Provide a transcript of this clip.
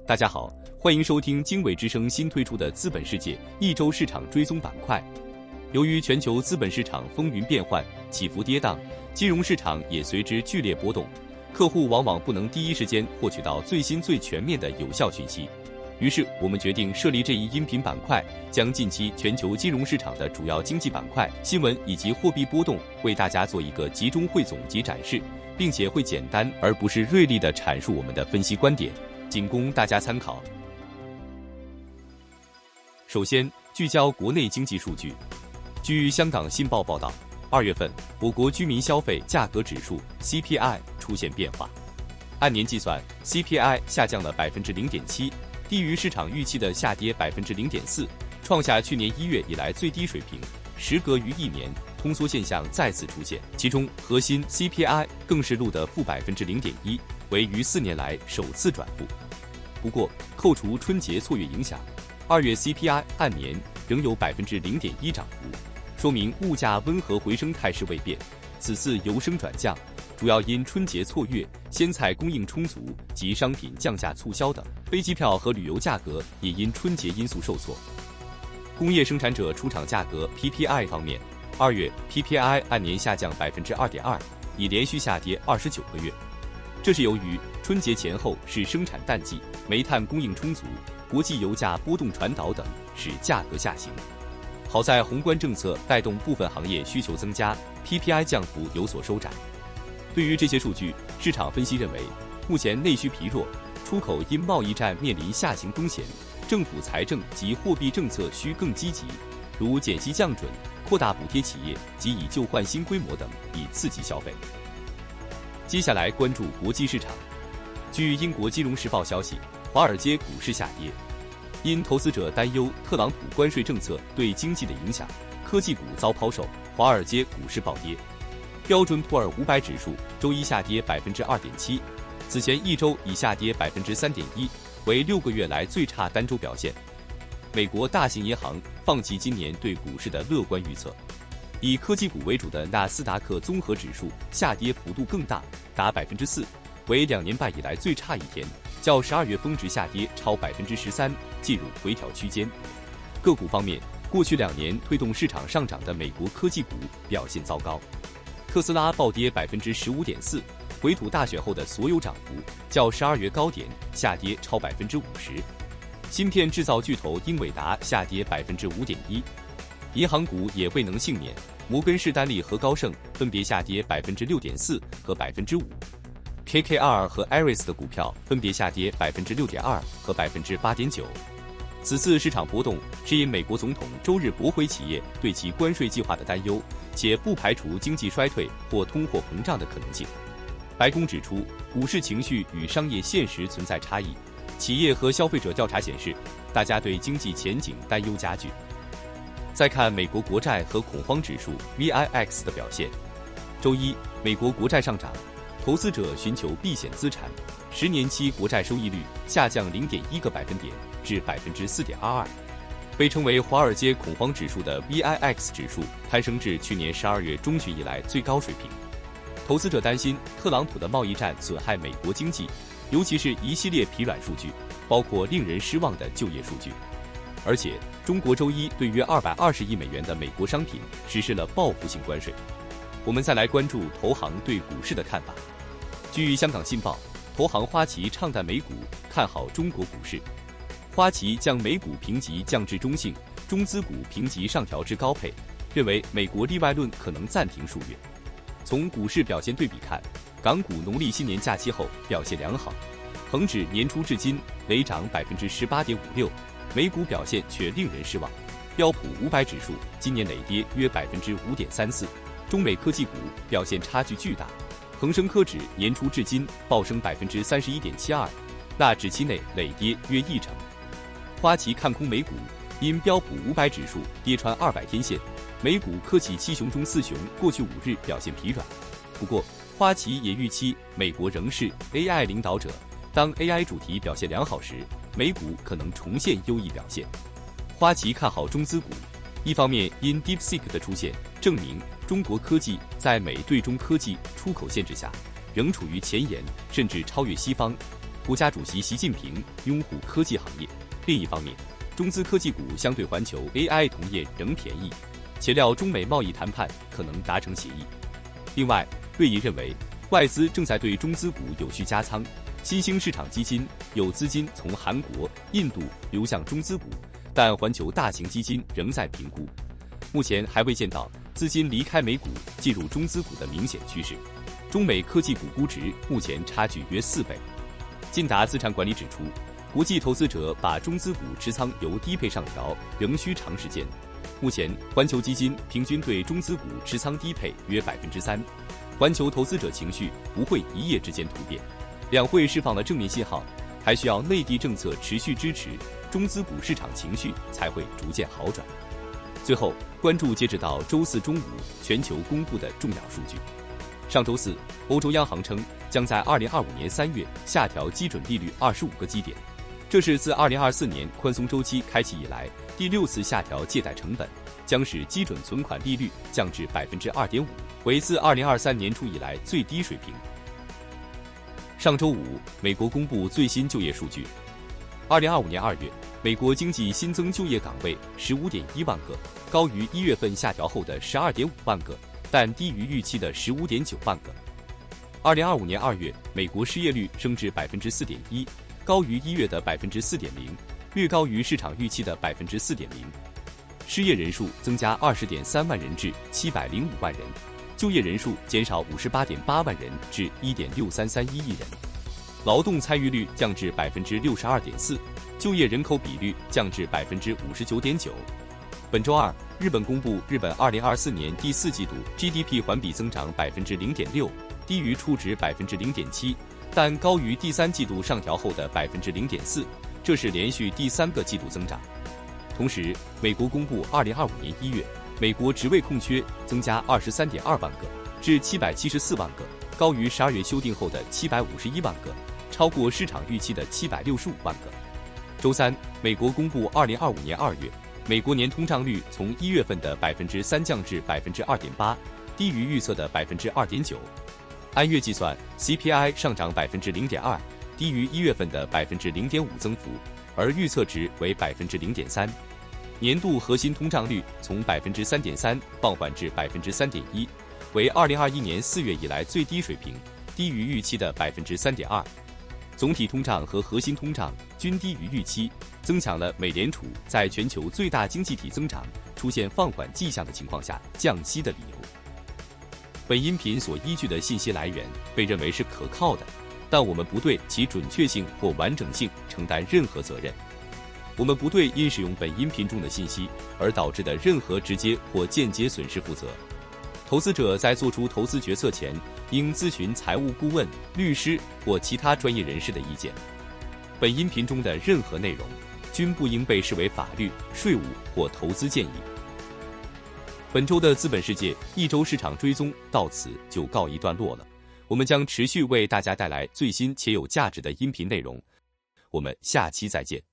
大家好，欢迎收听经纬之声新推出的资本世界一周市场追踪板块。由于全球资本市场风云变幻，起伏跌宕，金融市场也随之剧烈波动，客户往往不能第一时间获取到最新最全面的有效讯息。于是我们决定设立这一音频板块，将近期全球金融市场的主要经济板块、新闻以及货币波动为大家做一个集中汇总及展示，并且会简单而不是锐利地阐述我们的分析观点，仅供大家参考。首先，聚焦国内经济数据。据香港信报报道，2月份我国居民消费价格指数 CPI 出现变化，按年计算 CPI 下降了 0.7%， 低于市场预期的下跌 0.4%， 创下去年1月以来最低水平。时隔逾1年，通缩现象再次出现，其中核心 CPI 更是录得负 0.1%， 为逾4年来首次转负。不过，扣除春节错月影响，2月 CPI 按年仍有 0.1% 涨幅，说明物价温和回升态势未变。此次由升转降，主要因春节错月、鲜菜供应充足及商品降价促销等，飞机票和旅游价格也因春节因素受挫。工业生产者出厂价格 PPI 方面，2月 PPI 按年下降 2.2%， 已连续下跌29个月。这是由于春节前后是生产淡季，煤炭供应充足，国际油价波动传导等，使价格下行。好在宏观政策带动部分行业需求增加， PPI 降幅有所收窄。对于这些数据，市场分析认为，目前内需疲弱，出口因贸易战面临下行风险，政府财政及货币政策需更积极，如减息降准、扩大补贴企业及以旧换新规模等，以刺激消费。接下来关注国际市场。据英国金融时报消息，华尔街股市下跌，因投资者担忧特朗普关税政策对经济的影响，科技股遭抛售，华尔街股市暴跌。标准普尔500指数周一下跌 2.7%， 此前一周已下跌 3.1%， 为6个月来最差单周表现。美国大型银行放弃今年对股市的乐观预测，以科技股为主的纳斯达克综合指数下跌幅度更大，达 4%， 为2年半以来最差一天，较12月峰值下跌超 13%， 进入回调区间。个股方面，过去2年推动市场上涨的美国科技股表现糟糕，特斯拉暴跌 15.4%， 回吐大选后的所有涨幅，较12月高点下跌超 50%。芯片制造巨头英伟达下跌 5.1%， 银行股也未能幸免，摩根士丹利和高盛分别下跌 6.4% 和 5%，KKR 和 Ares 的股票分别下跌 6.2% 和 8.9%。此次市场波动是因美国总统周日驳回企业对其关税计划的担忧，且不排除经济衰退或通货膨胀的可能性。白宫指出，股市情绪与商业现实存在差异，企业和消费者调查显示，大家对经济前景担忧加剧。再看美国国债和恐慌指数 VIX 的表现，周一美国国债上涨，投资者寻求避险资产，10年期国债收益率下降 0.1个百分点至 4.22%。被称为华尔街恐慌指数的 VIX 指数攀升至去年12月中旬以来最高水平。投资者担心特朗普的贸易战损害美国经济，尤其是一系列疲软数据，包括令人失望的就业数据。而且，中国周一对约220亿美元的美国商品实施了报复性关税。我们再来关注投行对股市的看法。据香港信报，投行花旗唱淡美股，看好中国股市。花旗将美股评级降至中性，中资股评级上调至高配，认为美国例外论可能暂停数月。从股市表现对比看，港股农历新年假期后表现良好，恒指年初至今累涨 18.56%， 美股表现却令人失望。标普500指数今年累跌约 5.34%， 中美科技股表现差距巨大，恒生科指年初至今暴升 31.72%， 纳指期内累跌约1成。花旗看空美股，因标普500指数跌穿200天线，美股科技七雄中4雄过去5日表现疲软。不过，花旗也预期美国仍是 AI 领导者，当 AI 主题表现良好时，美股可能重现优异表现。花旗看好中资股，一方面因 DeepSeek 的出现，证明中国科技在美对中科技出口限制下，仍处于前沿，甚至超越西方。 国家主席习近平拥护科技行业。另一方面，中资科技股相对环球 AI 同业仍便宜，且料中美贸易谈判可能达成协议。另外，瑞银认为，外资正在对中资股有序加仓，新兴市场基金有资金从韩国、印度流向中资股，但环球大型基金仍在评估，目前还未见到资金离开美股进入中资股的明显趋势。中美科技股估值目前差距约4倍。晋达资产管理指出，国际投资者把中资股持仓由低配上调仍需长时间。目前，环球基金平均对中资股持仓低配约3%，环球投资者情绪不会一夜之间突变。两会释放了正面信号，还需要内地政策持续支持，中资股市场情绪才会逐渐好转。最后，关注截止到周四中午全球公布的重要数据。上周四，欧洲央行称将在2025年3月下调基准利率25个基点，这是自2024年宽松周期开启以来第6次下调借贷成本，将使基准存款利率降至2.5%，为自2023年初以来最低水平。上周五，美国公布最新就业数据。2025年2月，美国经济新增就业岗位15.1万个，高于1月份下调后的12.5万个，但低于预期的15.9万个。2025年2月，美国失业率升至4.1%，高于1月的4.0%，略高于市场预期的4.0%。失业人数增加20.3万人至705万人，就业人数减少58.8万人至1.6331亿人。劳动参与率降至62.4%，就业人口比率降至59.9%。本周二，日本公布日本2024年第4季度 GDP 环比增长0.6%，低于初值0.7%，但高于第3季度上调后的0.4%，这是连续第3个季度增长。同时，美国公布2025年1月，美国职位空缺增加23.2万个，至774万个，高于12月修订后的751万个，超过市场预期的765万个。周三，美国公布2025年2月，美国年通胀率从1月份的3%降至2.8%，低于预测的2.9%。按月计算 ，CPI 上涨0.2%，低于1月份的0.5%增幅，而预测值为0.3%。年度核心通胀率从3.3%放缓至3.1%，为2021年4月以来最低水平，低于预期的3.2%。总体通胀和核心通胀均低于预期，增强了美联储在全球最大经济体增长出现放缓迹象的情况下降息的理由。本音频所依据的信息来源被认为是可靠的，但我们不对其准确性或完整性承担任何责任。我们不对因使用本音频中的信息而导致的任何直接或间接损失负责。投资者在做出投资决策前，应咨询财务顾问、律师或其他专业人士的意见。本音频中的任何内容均不应被视为法律、税务或投资建议。本周的资本世界一周市场追踪到此就告一段落了。我们将持续为大家带来最新且有价值的音频内容。我们下期再见。